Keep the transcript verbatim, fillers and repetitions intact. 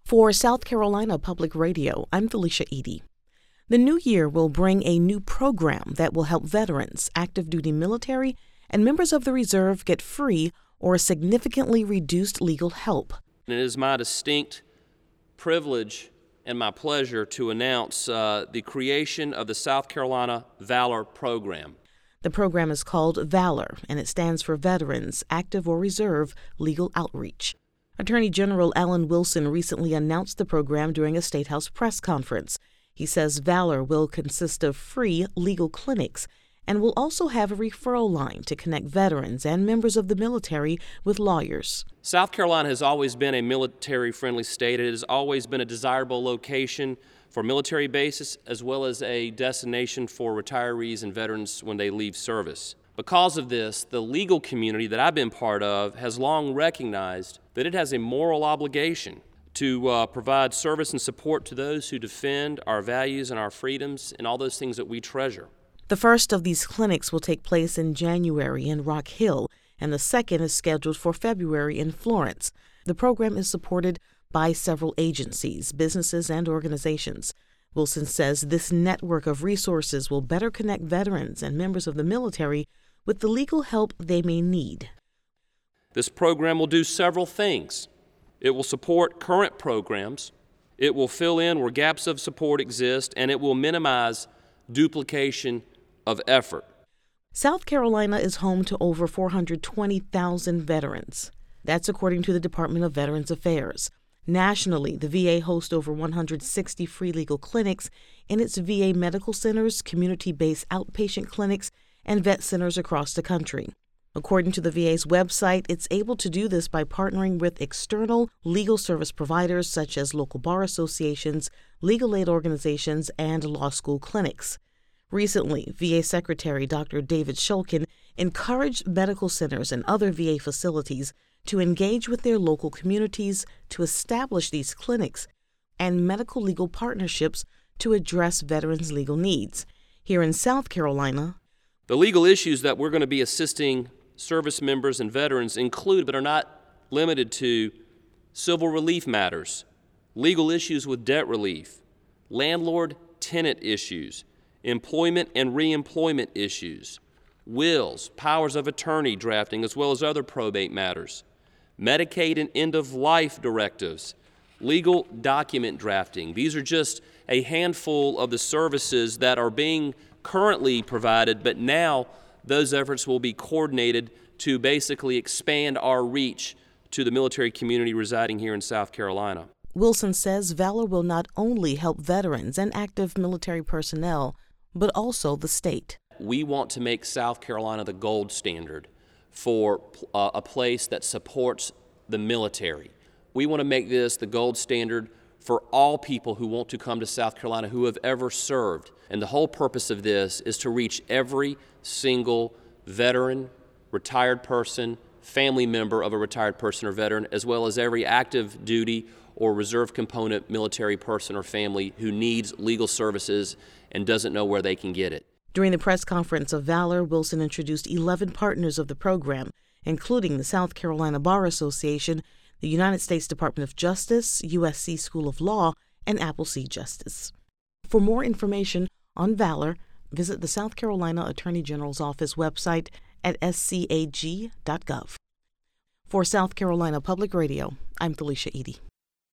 For South Carolina Public Radio, I'm Felicia Edie. The new year will bring a new program that will help veterans, active duty military, and members of the reserve get free or significantly reduced legal help. It is my distinct privilege and my pleasure to announce uh, the creation of the South Carolina Valor Program. The program is called Valor, and it stands for Veterans, Active or Reserve Legal Outreach. Attorney General Alan Wilson recently announced the program during a State House press conference. He says Valor will consist of free legal clinics and will also have a referral line to connect veterans and members of the military with lawyers. South Carolina has always been a military-friendly state. It has always been a desirable location for military bases as well as a destination for retirees and veterans when they leave service. Because of this, the legal community that I've been part of has long recognized that it has a moral obligation to uh, provide service and support to those who defend our values and our freedoms and all those things that we treasure. The first of these clinics will take place in January in Rock Hill, and the second is scheduled for February in Florence. The program is supported by several agencies, businesses, and organizations. Wilson says this network of resources will better connect veterans and members of the military with the legal help they may need. This program will do several things. It will support current programs, it will fill in where gaps of support exist, and it will minimize duplication of effort. South Carolina is home to over four hundred twenty thousand veterans. That's according to the Department of Veterans Affairs. Nationally, the V A hosts over one hundred sixty free legal clinics in its V A medical centers, community-based outpatient clinics, and vet centers across the country. According to the V A's website, it's able to do this by partnering with external legal service providers such as local bar associations, legal aid organizations, and law school clinics. Recently, V A Secretary Doctor David Shulkin encouraged medical centers and other V A facilities to engage with their local communities to establish these clinics and medical legal partnerships to address veterans' legal needs. Here in South Carolina, the legal issues that we're going to be assisting service members and veterans include, but are not limited to, civil relief matters, legal issues with debt relief, landlord-tenant issues, employment and reemployment issues, wills, powers of attorney drafting, as well as other probate matters, Medicaid and end-of-life directives, legal document drafting. These are just a handful of the services that are being currently provided, but now those efforts will be coordinated to basically expand our reach to the military community residing here in South Carolina. Wilson says Valor will not only help veterans and active military personnel, but also the state. We want to make South Carolina the gold standard for uh, a place that supports the military. We want to make this the gold standard for all people who want to come to South Carolina who have ever served. And the whole purpose of this is to reach every single veteran, retired person, family member of a retired person or veteran, as well as every active duty or reserve component military person or family who needs legal services and doesn't know where they can get it. During the press conference of Valor, Wilson introduced eleven partners of the program, including the South Carolina Bar Association, the United States Department of Justice, U S C School of Law, and Appleseed Justice. For more information on Valor, visit the South Carolina Attorney General's Office website at s c a g dot gov. For South Carolina Public Radio, I'm Felicia Edie.